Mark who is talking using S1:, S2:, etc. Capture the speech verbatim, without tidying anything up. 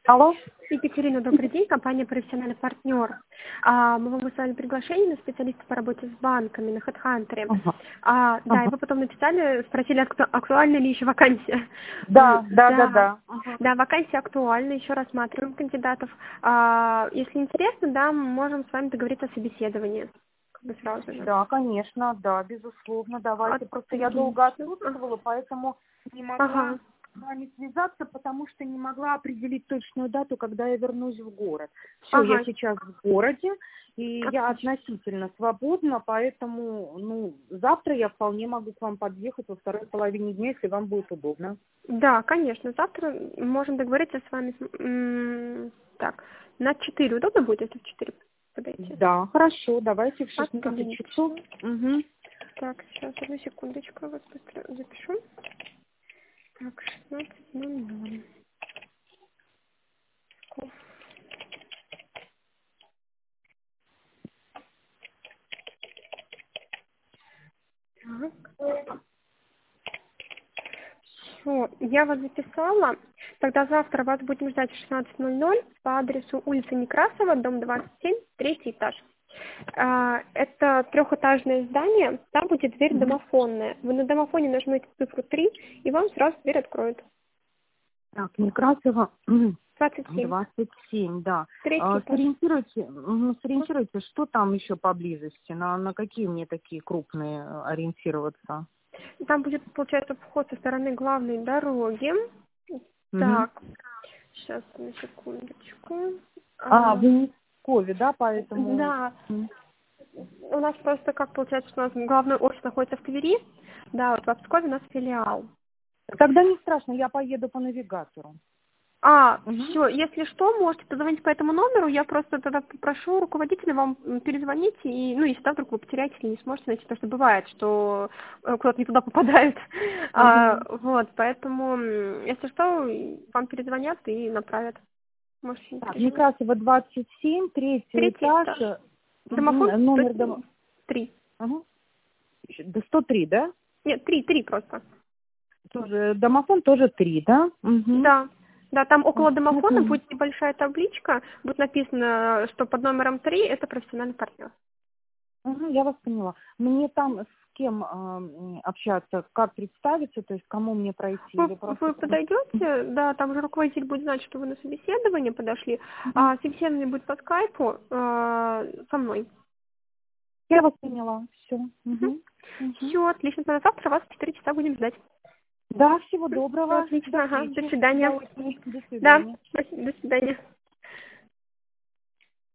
S1: Алло.
S2: Екатерина, добрый день, компания «Профессиональный партнер». А, мы вам выслали приглашение на специалиста по работе с банками на HeadHunter.
S1: Ага.
S2: А, да,
S1: Ага.
S2: и вы потом написали, спросили, акту- актуальна ли еще вакансия.
S1: Да,
S2: М,
S1: да, да, да. Ага.
S2: Да, вакансия актуальна, еще рассматриваем кандидатов. А, если интересно, да, мы можем с вами договориться о собеседовании. Как бы сразу же.
S1: Да, конечно, да, безусловно, давайте. Просто я
S2: Отлично.
S1: долго отсутствовала, поэтому не могла
S2: Ага.
S1: с вами связаться, потому что не могла определить точную дату, когда я вернусь в город. Все, я
S2: Ага.
S1: сейчас в городе, и я
S2: Отлично.
S1: относительно свободна, поэтому, ну, завтра я вполне могу к вам подъехать во второй половине дня, если вам будет удобно.
S2: Да, конечно. Завтра можем договориться с вами. с- м, Так, на четыре удобно будет, если в четыре подойти?
S1: Да, хорошо, давайте в шестнадцать
S2: Отлично.
S1: часов. Угу.
S2: Так, сейчас, одну секундочку, я вас быстро запишу. Так, шестнадцать ноль ноль. Так. Все, я вас записала. Тогда завтра вас будем ждать в шестнадцать ноль ноль по адресу улица Некрасова, дом двадцать семь, третий этаж. А, Это трехэтажное здание, там будет дверь домофонная. Вы на домофоне нажмете цифру три, и вам сразу дверь откроют.
S1: Так, Некрасова,
S2: двадцать семь,
S1: двадцать семь, да.
S2: третий
S1: А,
S2: этаж.
S1: Сориентируйте, мгм, сориентируйте, что там еще поблизости, на, на какие мне такие крупные э, ориентироваться?
S2: Там будет, получается, вход со стороны главной дороги.
S1: Мгм.
S2: Так, сейчас, на секундочку.
S1: А,
S2: А,
S1: вы не в Пскове, да, поэтому...
S2: да,
S1: М.
S2: у нас просто, как получается, что у нас главный офис находится в Твери. Да, вот в Пскове у нас филиал.
S1: Тогда не страшно, я поеду по навигатору.
S2: А,
S1: Мгм.
S2: все, если что, можете позвонить по этому номеру, я просто тогда попрошу руководителя вам м, перезвонить, и, ну, если там вдруг вы потеряете или не сможете найти, потому что бывает, что э, куда-то не туда попадает. А,
S1: Мгм.
S2: вот, поэтому, м, если что, вам перезвонят и направят. Можете не
S1: Так,
S2: переживать.
S1: Некрасова, двадцать семь, третий
S2: Третий
S1: этаж,
S2: этаж.
S1: э, мгм,
S2: Домофон
S1: номер дома...
S2: сто три.
S1: Ага. До сто три, да?
S2: Нет, три, три просто.
S1: Тоже, домофон тоже три, да? Угу.
S2: Да. Да, там около домофона будет небольшая табличка, будет написано, что под номером три это профессиональный партнер.
S1: Угу, я вас поняла. Мне там с кем э, м, общаться, как представиться, то есть кому мне пройти
S2: Вы,
S1: или просто...
S2: вы подойдете, да, там уже руководитель будет знать, что вы на собеседование подошли,
S1: Мгм.
S2: а собеседование будет по скайпу э, со мной.
S1: Я вас поняла, все. Угу. Угу.
S2: Все, отлично, тогда завтра вас в четыре часа будем ждать.
S1: Да, всего
S2: Все
S1: доброго, до
S2: отлично, ага, до
S1: встречи, до
S2: свидания.
S1: осени, до
S2: Да,
S1: свидания.
S2: до до свидания.